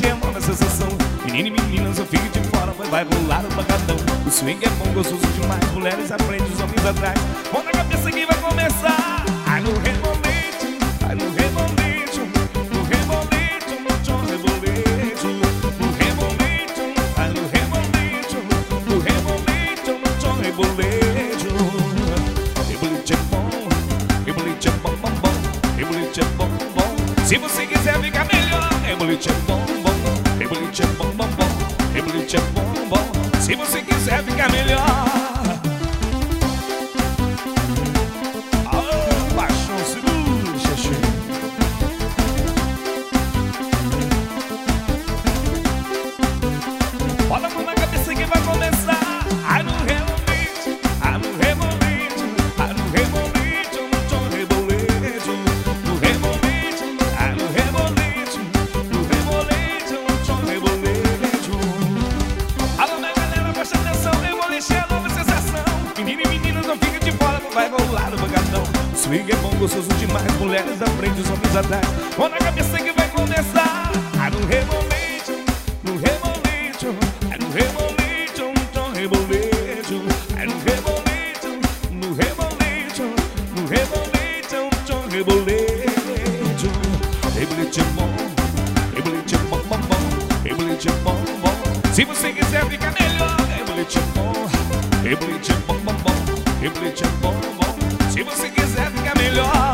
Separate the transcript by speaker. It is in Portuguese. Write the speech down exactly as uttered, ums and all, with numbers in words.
Speaker 1: rebolete é nova sensação. Menino e meninas, eu fico de fora, vai, vai rolar o pancadão. O swing é bom, gostoso demais, mulheres à frente, os homens atrás. Mão na cabeça que vai começar. Ai no rebolete, ai no rebolete, no rebolete, no tchon rebolete, no rebolete, ai no rebolete, no rebolete, no tchon rebolete. Rebolete é bom, rebolete é bom, bom, bom, rebolete é bom, bom. Se você quiser ficar melhor, rebolete é bom, bom, rebolete é bom, bom, bom, rebolete é bom, bom. Se você quiser ficar melhor. Bota a mão na cabeça que vai começar. Ai no rebolete, ai no rebolete, ai no rebolete, no tchon rebolete, no rebolete, ai no rebolete, no rebolete, no tchon rebolete. Alô minha galera, presta atenção, rebolete é a nova sensação. Menino e meninas, não fica de fora, não vai rolar o pancadão. O swing é bom, gostoso demais, mulheres à frente, os homens atrás. Mão na cabeça que vai começar. Ai no rebolete, no rebolete, ai no rebolete, no tchon rebolete, ai no rebolete, no rebolete, no rebolete, no tchon rebolete. Rebolete é bom, rebolete é bom, bom, bom, rebolete é bom, bom. Se você quiser ficar melhor, rebolete é bom, rebolete é bom, bom, bom, rebolete é bom, bom. Se você quiser ficar melhor.